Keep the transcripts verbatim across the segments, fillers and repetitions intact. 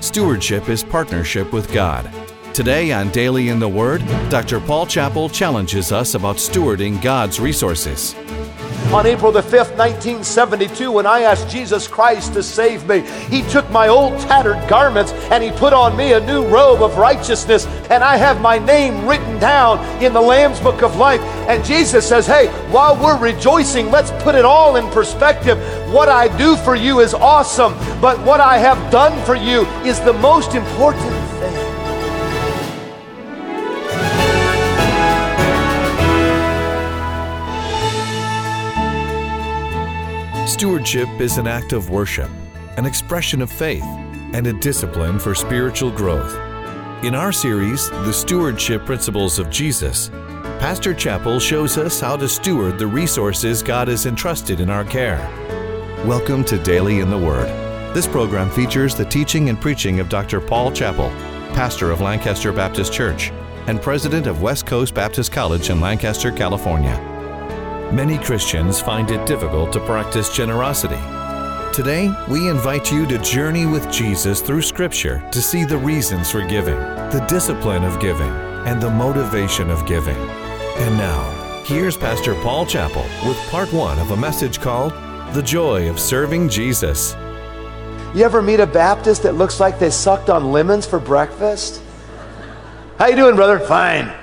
Stewardship is partnership with God. Today on Daily in the Word, Doctor Paul Chappell challenges us about stewarding God's resources. On April the fifth, nineteen seventy-two, when I asked Jesus Christ to save me, He took my old tattered garments and He put on me a new robe of righteousness, and I have my name written down in the Lamb's Book of Life. And Jesus says, hey, while we're rejoicing, let's put it all in perspective. What I do for you is awesome, but what I have done for you is the most important thing. Stewardship is an act of worship, an expression of faith, and a discipline for spiritual growth. In our series, The Stewardship Principles of Jesus, Pastor Chappell shows us how to steward the resources God has entrusted in our care. Welcome to Daily in the Word. This program features the teaching and preaching of Doctor Paul Chappell, pastor of Lancaster Baptist Church and president of West Coast Baptist College in Lancaster, California. Many Christians find it difficult to practice generosity. Today, we invite you to journey with Jesus through Scripture to see the reasons for giving, the discipline of giving, and the motivation of giving. And now, here's Pastor Paul Chappell with part one of a message called The Joy of Serving Jesus. You ever meet a Baptist that looks like they sucked on lemons for breakfast? How you doing, brother? Fine.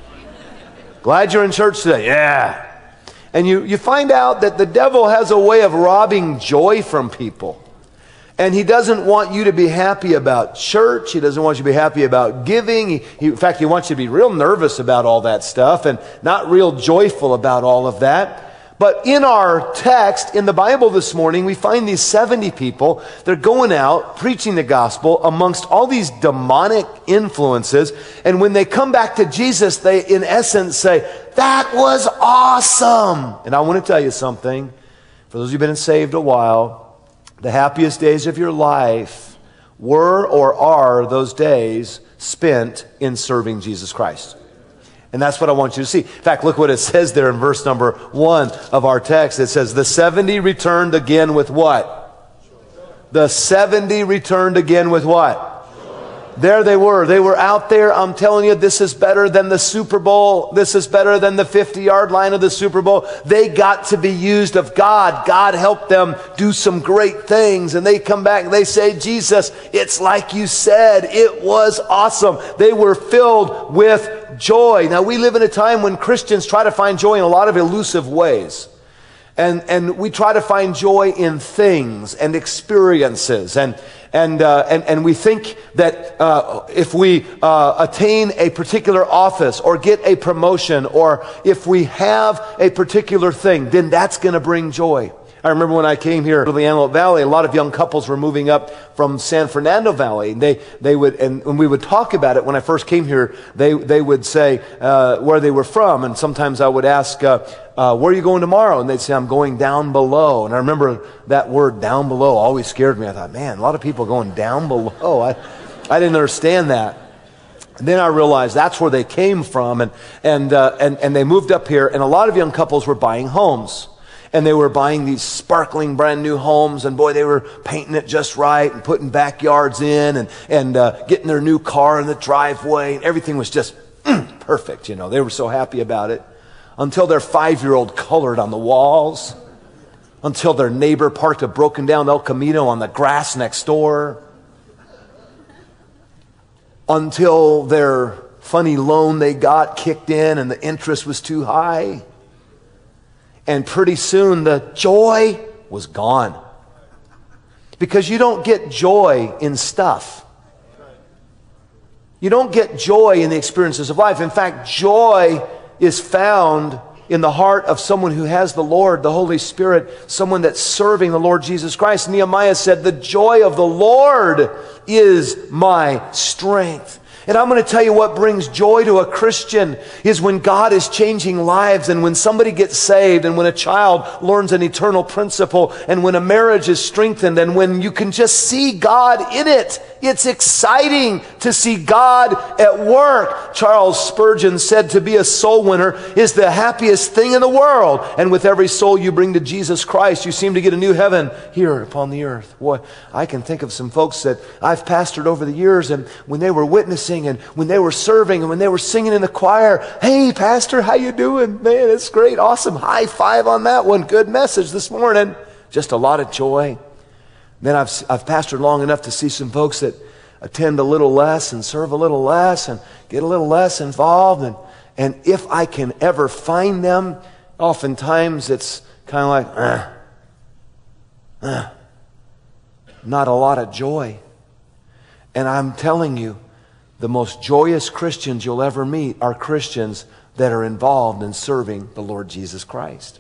Glad you're in church today. Yeah. And you, you find out that the devil has a way of robbing joy from people. And he doesn't want you to be happy about church. He doesn't want you to be happy about giving. He, he, in fact, he wants you to be real nervous about all that stuff and not real joyful about all of that. But in our text, in the Bible this morning, we find these seventy people. They're going out preaching the gospel amongst all these demonic influences. And when they come back to Jesus, they, in essence, say, that was awesome. And I want to tell you something. For those of you who've been saved a while, the happiest days of your life were or are those days spent in serving Jesus Christ. And that's what I want you to see. In fact, look what it says there in verse number one of our text. It says, the seventy returned again with what? The seventy returned again with what? There they were. They were out there. I'm telling you, this is better than the Super Bowl. This is better than the fifty-yard line of the Super Bowl. They got to be used of God. God helped them do some great things. And they come back and they say, Jesus, it's like you said. It was awesome. They were filled with joy. Now, we live in a time when Christians try to find joy in a lot of elusive ways. And and we try to find joy in things and experiences. And and uh, and, and we think that uh, if we uh, attain a particular office or get a promotion or if we have a particular thing, then that's going to bring joy. I remember when I came here to the Antelope Valley, a lot of young couples were moving up from San Fernando Valley. And they, they would, and when we would talk about it, when I first came here, they, they would say uh, where they were from. And sometimes I would ask, uh, uh, where are you going tomorrow? And they'd say, I'm going down below. And I remember that word down below always scared me. I thought, man, a lot of people going down below. I, I didn't understand that. And then I realized that's where they came from. And, and, uh, and, and they moved up here. And a lot of young couples were buying homes. And they were buying these sparkling brand new homes, and boy, they were painting it just right and putting backyards in and, and uh, getting their new car in the driveway. And everything was just mm, perfect, you know. They were so happy about it until their five-year-old colored on the walls, until their neighbor parked a broken down El Camino on the grass next door, until their funny loan they got kicked in and the interest was too high. And pretty soon the joy was gone. Because you don't get joy in stuff. You don't get joy in the experiences of life. In fact, joy is found in the heart of someone who has the Lord, the Holy Spirit, someone that's serving the Lord Jesus Christ. Nehemiah said, the joy of the Lord is my strength. And I'm going to tell you what brings joy to a Christian is when God is changing lives, and when somebody gets saved, and when a child learns an eternal principle, and when a marriage is strengthened, and when you can just see God in it. It's exciting to see God at work. Charles Spurgeon said to be a soul winner is the happiest thing in the world. And with every soul you bring to Jesus Christ, you seem to get a new heaven here upon the earth. Boy, I can think of some folks that I've pastored over the years, and when they were witnessing, and when they were serving, and when they were singing in the choir, "Hey, Pastor, how you doing? Man, it's great. Awesome. High five on that one. Good message this morning." Just a lot of joy. Then I've, I've pastored long enough to see some folks that attend a little less and serve a little less and get a little less involved. And, and if I can ever find them, oftentimes it's kind of like, uh, uh, not a lot of joy. And I'm telling you, the most joyous Christians you'll ever meet are Christians that are involved in serving the Lord Jesus Christ.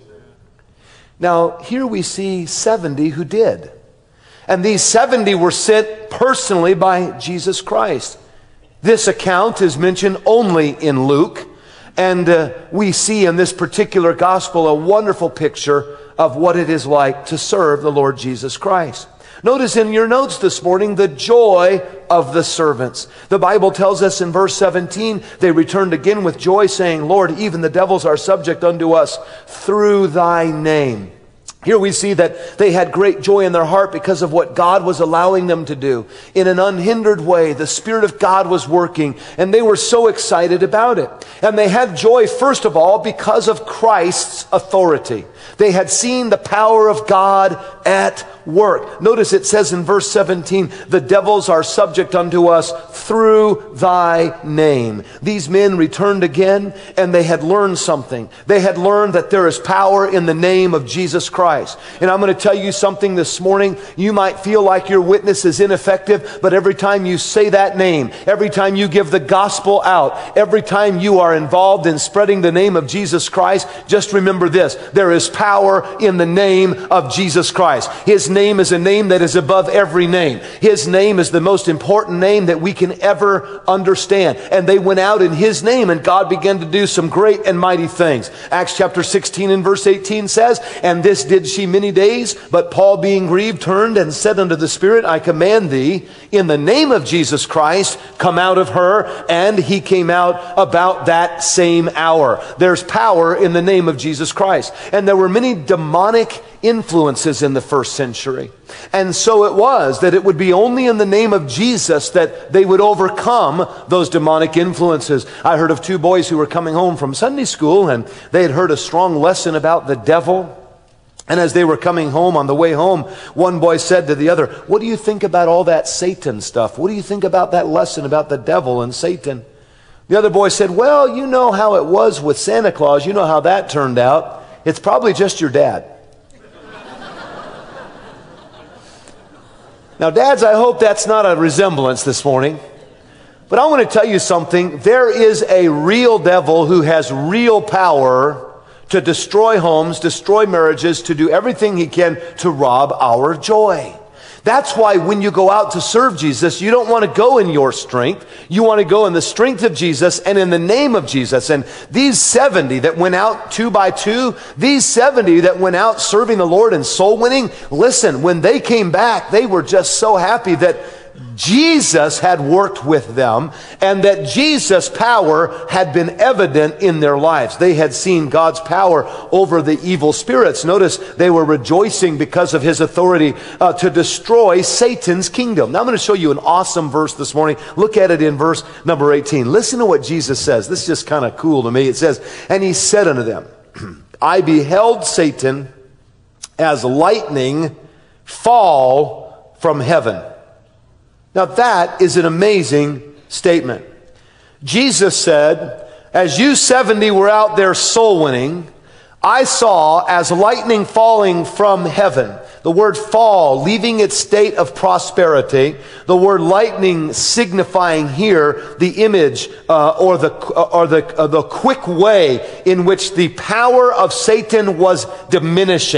Now, here we see seventy who did. And these seventy were sent personally by Jesus Christ. This account is mentioned only in Luke. And uh, we see in this particular gospel a wonderful picture of what it is like to serve the Lord Jesus Christ. Notice in your notes this morning the joy of the servants. The Bible tells us in verse seventeen, they returned again with joy, saying, "Lord, even the devils are subject unto us through thy name." Here we see that they had great joy in their heart because of what God was allowing them to do. In an unhindered way, the Spirit of God was working, and they were so excited about it. And they had joy, first of all, because of Christ's authority. They had seen the power of God at work. Notice it says in verse seventeen, "The devils are subject unto us through thy name." These men returned again, and they had learned something. They had learned that there is power in the name of Jesus Christ. And I'm going to tell you something this morning. You might feel like your witness is ineffective, but every time you say that name, every time you give the gospel out, every time you are involved in spreading the name of Jesus Christ, just remember this: there is power in the name of Jesus Christ. His name is a name that is above every name. His name is the most important name that we can ever understand. And they went out in His name, and God began to do some great and mighty things. Acts chapter sixteen and verse eighteen says, "And this did she many days, but Paul being grieved turned and said unto the Spirit, I command thee, in the name of Jesus Christ, come out of her. And he came out about that same hour." There's power in the name of Jesus Christ. And there were many demonic influences in the first century. And so it was that it would be only in the name of Jesus that they would overcome those demonic influences. I heard of two boys who were coming home from Sunday school, and they had heard a strong lesson about the devil. And as they were coming home, on the way home, one boy said to the other, "What do you think about all that Satan stuff? What do you think about that lesson about the devil and Satan?" The other boy said, "Well, you know how it was with Santa Claus. You know how that turned out. It's probably just your dad." Now, dads, I hope that's not a resemblance this morning. But I want to tell you something. There is a real devil who has real power to destroy homes, destroy marriages, to do everything he can to rob our joy. That's why when you go out to serve Jesus, you don't want to go in your strength. You want to go in the strength of Jesus and in the name of Jesus. And these seventy that went out two by two, these seventy that went out serving the Lord and soul winning, listen, when they came back, they were just so happy that Jesus had worked with them and that Jesus' power had been evident in their lives. They had seen God's power over the evil spirits. Notice they were rejoicing because of His authority uh, to destroy Satan's kingdom. Now I'm going to show you an awesome verse this morning. Look at it in verse number eighteen. Listen to what Jesus says. This is just kind of cool to me. It says, "And He said unto them, I beheld Satan as lightning fall from heaven." Now that is an amazing statement. Jesus said, as you seventy were out there soul winning, I saw as lightning falling from heaven. The word fall, leaving its state of prosperity. The word lightning signifying here the image uh, or the or the uh, the quick way in which the power of Satan was diminishing.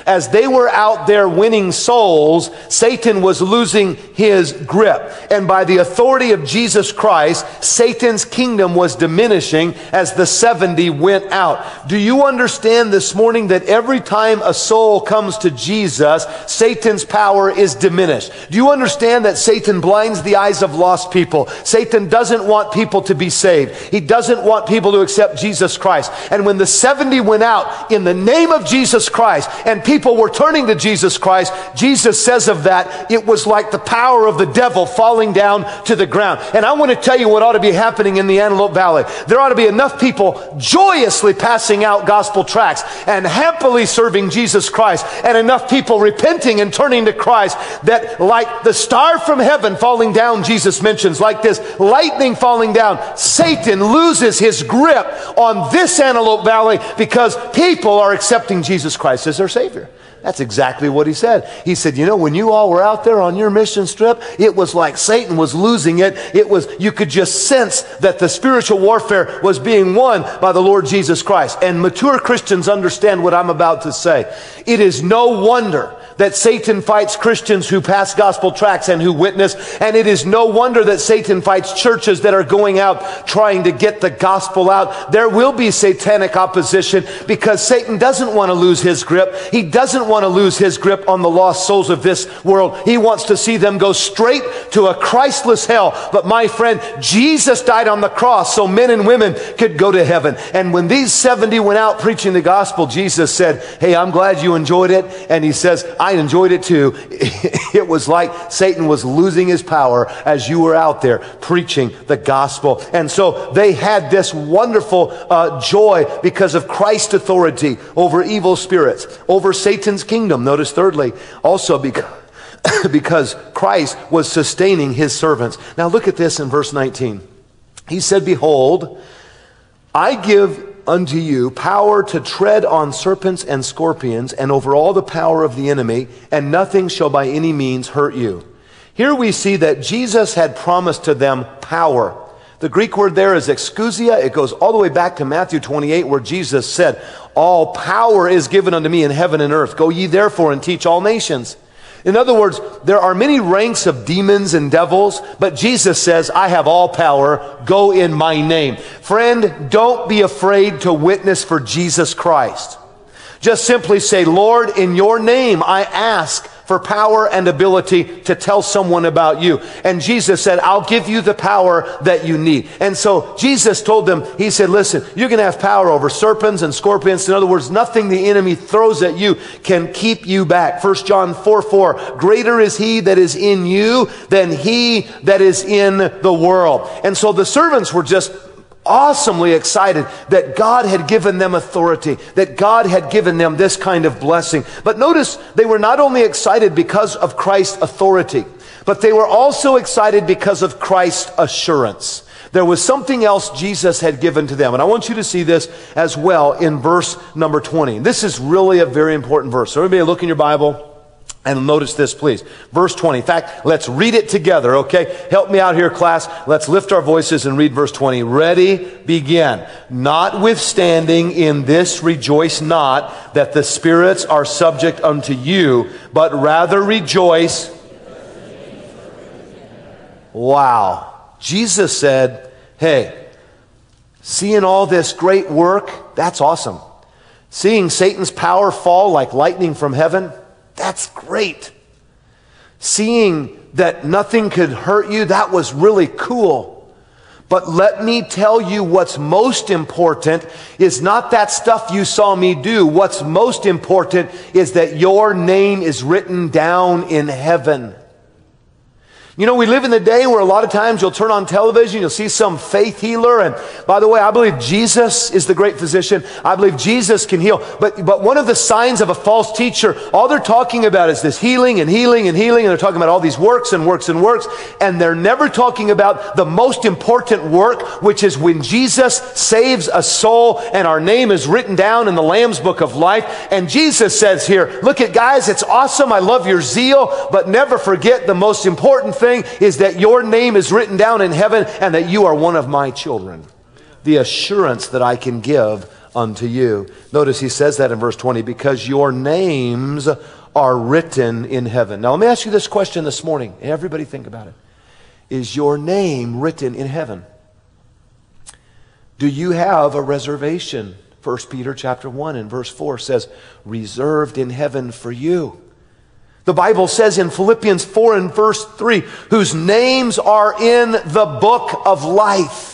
As they were out there winning souls, Satan was losing his grip. And by the authority of Jesus Christ, Satan's kingdom was diminishing as the seventy went out. Do you understand this morning that every time a soul comes to Jesus, Satan's power is diminished? Do you understand that Satan blinds the eyes of lost people? Satan doesn't want people to be saved. He doesn't want people to accept Jesus Christ. And when the seventy went out in the name of Jesus Christ and people were turning to Jesus Christ, Jesus says of that, it was like the power of the devil falling down to the ground. And I want to tell you what ought to be happening in the Antelope Valley. There ought to be enough people joyously passing out gospel tracts and happily serving Jesus Christ, and enough people repenting and turning to Christ that, like the star from heaven falling down, Jesus mentions, like this lightning falling down, Satan loses his grip on this Antelope Valley because people are accepting Jesus Christ as their Savior. That's exactly what he said. He said, you know, when you all were out there on your mission trip, it was like Satan was losing it. It was, you could just sense that the spiritual warfare was being won by the Lord Jesus Christ. And mature Christians understand what I'm about to say. It is no wonder that Satan fights Christians who pass gospel tracts and who witness. And it is no wonder that Satan fights churches that are going out trying to get the gospel out. There will be satanic opposition because Satan doesn't want to lose his grip. He doesn't want to lose his grip on the lost souls of this world. He wants to see them go straight to a Christless hell. But my friend, Jesus died on the cross so men and women could go to heaven. And when these seventy went out preaching the gospel, Jesus said, hey, I'm glad you enjoyed it. And he says, I enjoyed it too. It was like Satan was losing his power as you were out there preaching the gospel. And so they had this wonderful uh, joy because of Christ's authority over evil spirits, over Satan's kingdom. Notice thirdly, also because, because Christ was sustaining his servants. Now look at this in verse nineteen. He said, behold, I give unto you power to tread on serpents and scorpions and over all the power of the enemy, and nothing shall by any means hurt you. Here we see that Jesus had promised to them power. The Greek word there is exousia. It goes all the way back to Matthew twenty-eight, where Jesus said, all power is given unto me in heaven and earth. Go ye therefore and teach all nations. In other words, there are many ranks of demons and devils, but Jesus says, I have all power. Go in my name. Friend, don't be afraid to witness for Jesus Christ. Just simply say, Lord, in your name I ask for power and ability to tell someone about you. And Jesus said, I'll give you the power that you need. And so Jesus told them, he said, listen, you're going to have power over serpents and scorpions. In other words, nothing the enemy throws at you can keep you back. First John four four, greater is he that is in you than he that is in the world. And so the servants were just awesomely excited that God had given them authority, that God had given them this kind of blessing. But notice, they were not only excited because of Christ's authority, but they were also excited because of Christ's assurance. There was something else Jesus had given to them. And I want you to see this as well in verse number twenty. This is really a very important verse. So everybody look in your Bible. And notice this, please. Verse twenty. In fact, let's read it together, okay? Help me out here, class. Let's lift our voices and read verse twenty. Ready, begin. Notwithstanding in this rejoice not that the spirits are subject unto you, but rather rejoice. Wow. Jesus said, hey, seeing all this great work, that's awesome. Seeing Satan's power fall like lightning from heaven, that's great. Seeing that nothing could hurt you, that was really cool. But let me tell you, what's most important is not that stuff you saw me do. What's most important is that your name is written down in heaven. You know, we live in the day where a lot of times you'll turn on television, you'll see some faith healer. And by the way, I believe Jesus is the great physician. I believe Jesus can heal. But, but one of the signs of a false teacher, all they're talking about is this healing and healing and healing. And they're talking about all these works and works and works. And they're never talking about the most important work, which is when Jesus saves a soul and our name is written down in the Lamb's Book of Life. And Jesus says here, look at guys, it's awesome. I love your zeal, but never forget the most important thing. Thing is that your name is written down in heaven and that you are one of my children. The assurance that I can give unto you. Notice he says that in verse twenty, because your names are written in heaven. Now let me ask you this question this morning. Everybody think about it. Is your name written in heaven? Do you have a reservation? First Peter chapter one and verse four says, reserved in heaven for you. The Bible says in Philippians four and verse three, whose names are in the book of life.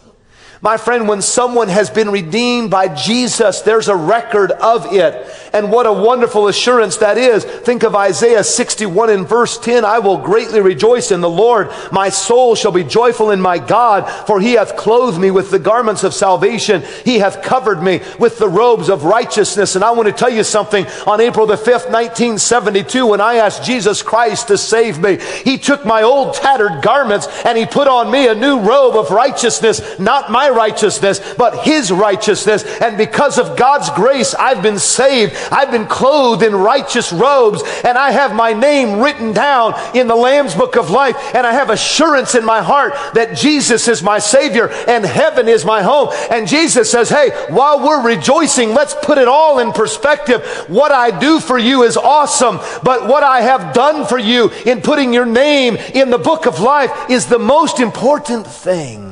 My friend, when someone has been redeemed by Jesus, there's a record of it. And what a wonderful assurance that is. Think of Isaiah sixty-one and verse ten. I will greatly rejoice in the Lord. My soul shall be joyful in my God, for he hath clothed me with the garments of salvation. He hath covered me with the robes of righteousness. And I want to tell you something. On April the fifth, nineteen seventy-two, when I asked Jesus Christ to save me, he took my old tattered garments and he put on me a new robe of righteousness. Not my righteousness, but his righteousness. And because of God's grace, I've been saved. I've been clothed in righteous robes, and I have my name written down in the Lamb's book of life, and I have assurance in my heart that Jesus is my Savior and heaven is my home. And Jesus says, hey, while we're rejoicing, let's put it all in perspective. What I do for you is awesome, but what I have done for you in putting your name in the book of life is the most important thing.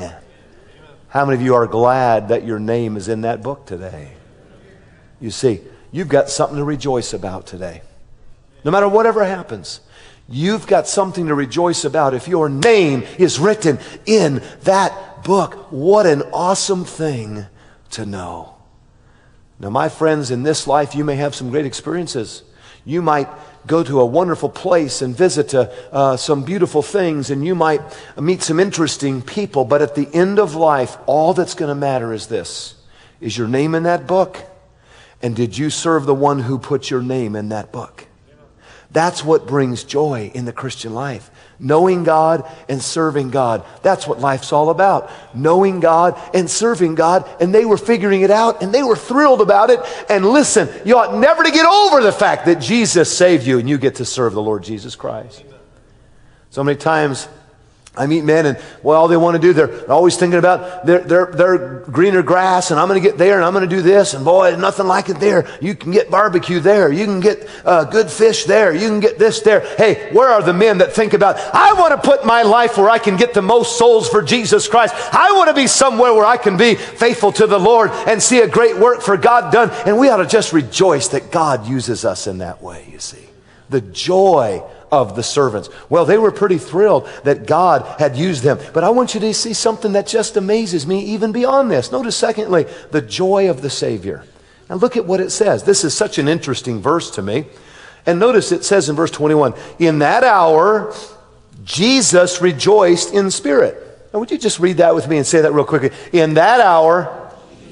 How many of you are glad that your name is in that book today? You see, you've got something to rejoice about today. No matter whatever happens, you've got something to rejoice about if your name is written in that book. What an awesome thing to know. Now, my friends, in this life, you may have some great experiences. You might go to a wonderful place and visit uh, uh, some beautiful things, and you might meet some interesting people. But at the end of life, all that's going to matter is this. Is your name in that book? And did you serve the one who put your name in that book? That's what brings joy in the Christian life. Knowing God and serving God. That's what life's all about. Knowing God and serving God. And they were figuring it out, and they were thrilled about it. And listen, you ought never to get over the fact that Jesus saved you and you get to serve the Lord Jesus Christ. So many times I meet men, and well, all they want to do, they're always thinking about their, their, their greener grass, and I'm going to get there, and I'm going to do this, and boy, nothing like it there. You can get barbecue there. You can get uh, good fish there. You can get this there. Hey, where are the men that think about, I want to put my life where I can get the most souls for Jesus Christ. I want to be somewhere where I can be faithful to the Lord and see a great work for God done. And we ought to just rejoice that God uses us in that way, you see. The joy of the servants. Well, they were pretty thrilled that God had used them. But I want you to see something that just amazes me even beyond this. Notice, secondly, the joy of the Savior. Now look at what it says. This is such an interesting verse to me. And notice it says in verse twenty-one, in that hour, Jesus rejoiced in spirit. Now would you just read that with me and say that real quickly? In that hour,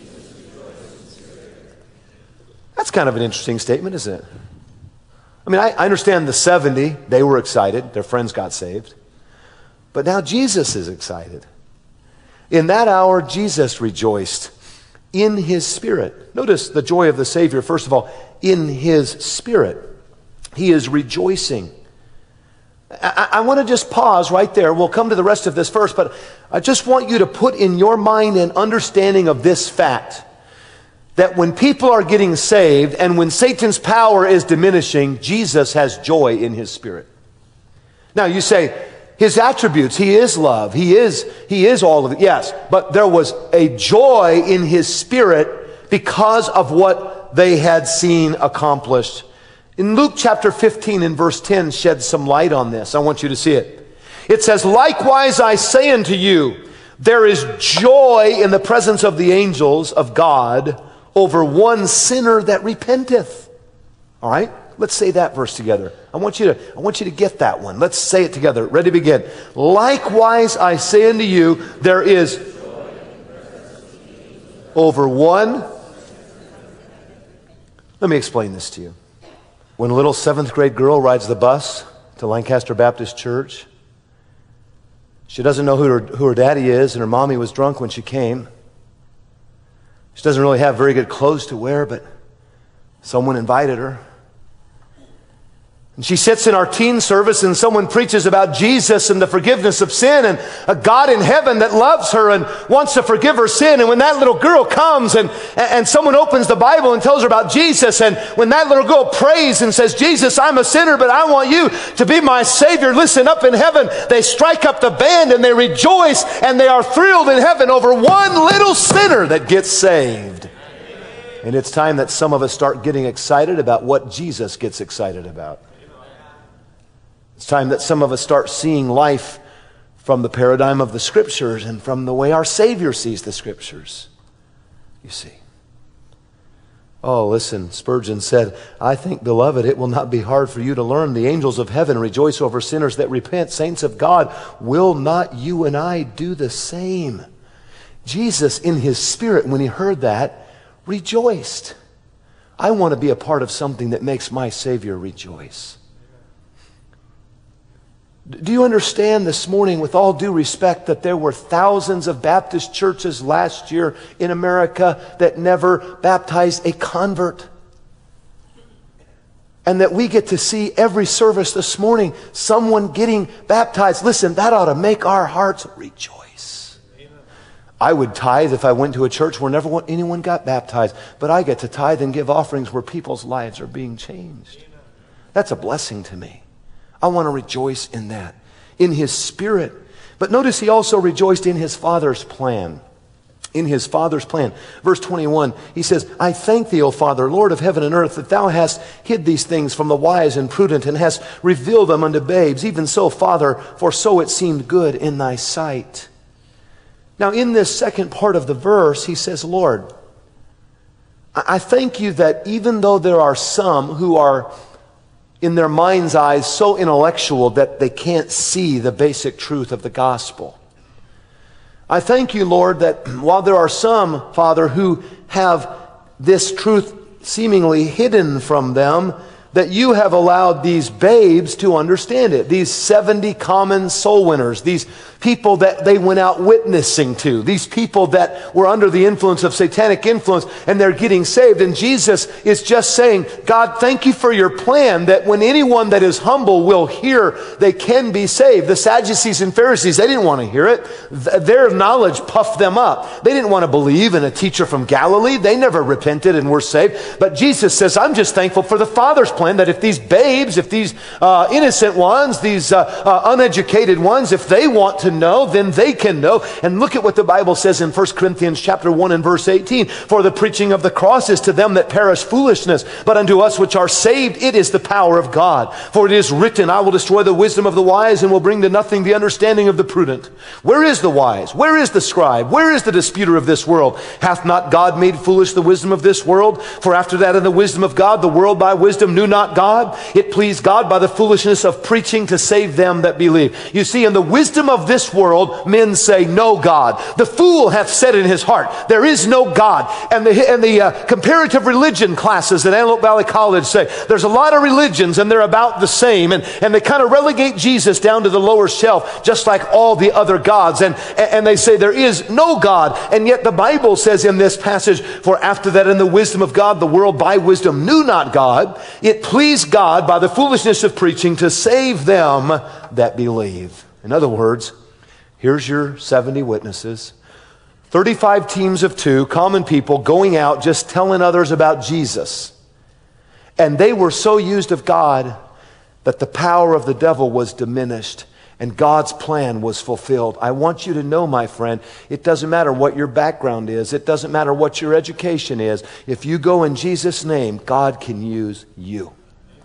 that's kind of an interesting statement, isn't it? I mean, I, I understand the seventy, they were excited. Their friends got saved. But now Jesus is excited. In that hour, Jesus rejoiced in his spirit. Notice the joy of the Savior, first of all, in his spirit. He is rejoicing. I, I want to just pause right there. We'll come to the rest of this first, but I just want you to put in your mind an understanding of this fact. That when people are getting saved and when Satan's power is diminishing, Jesus has joy in his spirit. Now you say, his attributes, he is love, he is, he is all of it, yes. But there was a joy in his spirit because of what they had seen accomplished. In Luke chapter fifteen and verse ten sheds some light on this. I want you to see it. It says, likewise I say unto you, there is joy in the presence of the angels of God over one sinner that repenteth. All right? Let's say that verse together. I want you to, I want you to get that one. Let's say it together. Ready, begin. Likewise, I say unto you, there is over one. Let me explain this to you. When a little seventh grade girl rides the bus to Lancaster Baptist Church, she doesn't know who her, who her daddy is, and her mommy was drunk when she came. She doesn't really have very good clothes to wear, but someone invited her. And she sits in our teen service and someone preaches about Jesus and the forgiveness of sin and a God in heaven that loves her and wants to forgive her sin. And when that little girl comes and, and someone opens the Bible and tells her about Jesus, and when that little girl prays and says, Jesus, I'm a sinner, but I want you to be my Savior. Listen, up in heaven, they strike up the band and they rejoice and they are thrilled in heaven over one little sinner that gets saved. And it's time that some of us start getting excited about what Jesus gets excited about. It's time that some of us start seeing life from the paradigm of the Scriptures and from the way our Savior sees the Scriptures. You see. Oh, listen, Spurgeon said, I think, beloved, it will not be hard for you to learn. The angels of heaven rejoice over sinners that repent. Saints of God, will not you and I do the same? Jesus, in his spirit, when he heard that, rejoiced. I want to be a part of something that makes my Savior rejoice. Do you understand this morning, with all due respect, that there were thousands of Baptist churches last year in America that never baptized a convert? And that we get to see every service this morning someone getting baptized. Listen, that ought to make our hearts rejoice. Amen. I would tithe if I went to a church where never anyone got baptized. But I get to tithe and give offerings where people's lives are being changed. Amen. That's a blessing to me. I want to rejoice in that, in his spirit. But notice he also rejoiced in his Father's plan. In his Father's plan. Verse twenty-one, he says, I thank thee, O Father, Lord of heaven and earth, that thou hast hid these things from the wise and prudent, and hast revealed them unto babes. Even so, Father, for so it seemed good in thy sight. Now, in this second part of the verse, he says, Lord, I thank you that even though there are some who are in their mind's eyes so intellectual that they can't see the basic truth of the gospel. I thank you, Lord, that while there are some, Father, who have this truth seemingly hidden from them, that you have allowed these babes to understand it. These seventy common soul winners, these people that they went out witnessing to, these people that were under the influence of satanic influence, and they're getting saved. And Jesus is just saying, God, thank you for your plan that when anyone that is humble will hear, they can be saved. The Sadducees and Pharisees, they didn't want to hear it. Their knowledge puffed them up. They didn't want to believe in a teacher from Galilee. They never repented and were saved. But Jesus says, I'm just thankful for the Father's plan that if these babes, if these uh, innocent ones, these uh, uh, uneducated ones, if they want to know, then they can know. And look at what the Bible says in First Corinthians chapter one and verse eighteen. For the preaching of the cross is to them that perish foolishness, but unto us which are saved it is the power of God. For it is written, I will destroy the wisdom of the wise and will bring to nothing the understanding of the prudent. Where is the wise? Where is the scribe? Where is the disputer of this world? Hath not God made foolish the wisdom of this world? For after that in the wisdom of God, the world by wisdom knew not God. It pleased God by the foolishness of preaching to save them that believe. You see, in the wisdom of this world, men say, no God. The fool hath said in his heart, there is no God. And the, and the uh, comparative religion classes at Antelope Valley College say, there's a lot of religions and they're about the same. And, and they kind of relegate Jesus down to the lower shelf, just like all the other gods. And, and they say there is no God. And yet the Bible says in this passage, for after that in the wisdom of God, the world by wisdom knew not God. It pleased God by the foolishness of preaching to save them that believe. In other words, here's your seventy witnesses, thirty-five teams of two, common people going out just telling others about Jesus. And they were so used of God that the power of the devil was diminished and God's plan was fulfilled. I want you to know, my friend, it doesn't matter what your background is. It doesn't matter what your education is. If you go in Jesus' name, God can use you.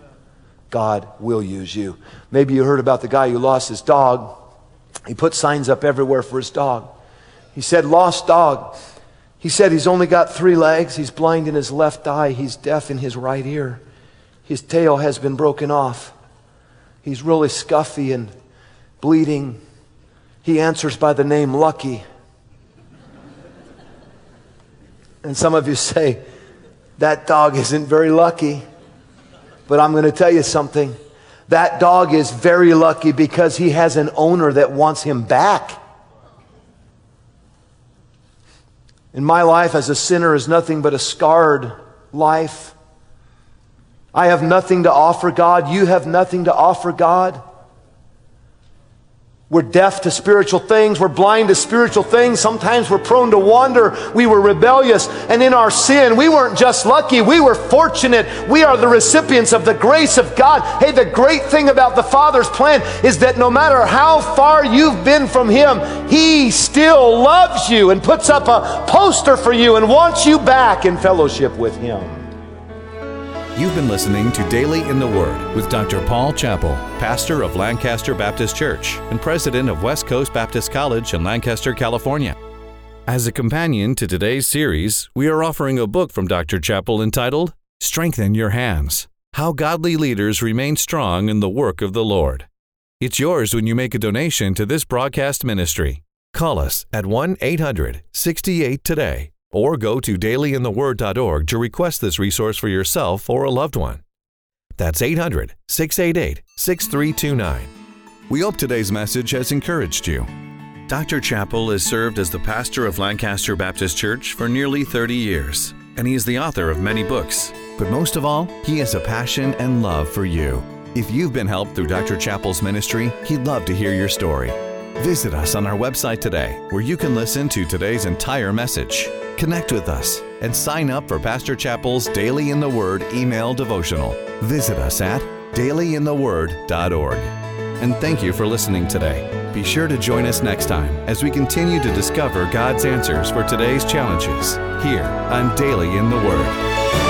God will use you. Maybe you heard about the guy who lost his dog. He put signs up everywhere for his dog. He said, lost dog. He said he's only got three legs. He's blind in his left eye. He's deaf in his right ear. His tail has been broken off. He's really scuffy and bleeding. He answers by the name Lucky. And some of you say, that dog isn't very lucky. But I'm going to tell you something. That dog is very lucky because he has an owner that wants him back. In my life as a sinner is nothing but a scarred life. I have nothing to offer God. You have nothing to offer God. We're deaf to spiritual things. We're blind to spiritual things. Sometimes we're prone to wander. We were rebellious. And in our sin, we weren't just lucky. We were fortunate. We are the recipients of the grace of God. Hey, the great thing about the Father's plan is that no matter how far you've been from Him, He still loves you and puts up a poster for you and wants you back in fellowship with Him. You've been listening to Daily in the Word with Doctor Paul Chappell, pastor of Lancaster Baptist Church and president of West Coast Baptist College in Lancaster, California. As a companion to today's series, we are offering a book from Doctor Chappell entitled, Strengthen Your Hands: How Godly Leaders Remain Strong in the Work of the Lord. It's yours when you make a donation to this broadcast ministry. Call us at one eight hundred sixty-eight today. Or go to daily in the word dot org to request this resource for yourself or a loved one. That's eight hundred six eight eight six three two nine. We hope today's message has encouraged you. Doctor Chappell has served as the pastor of Lancaster Baptist Church for nearly thirty years, and he is the author of many books. But most of all, he has a passion and love for you. If you've been helped through Doctor Chappell's ministry, he'd love to hear your story. Visit us on our website today, where you can listen to today's entire message. Connect with us and sign up for Pastor Chappell's Daily in the Word email devotional. Visit us at daily in the word dot org. And thank you for listening today. Be sure to join us next time as we continue to discover God's answers for today's challenges here on Daily in the Word.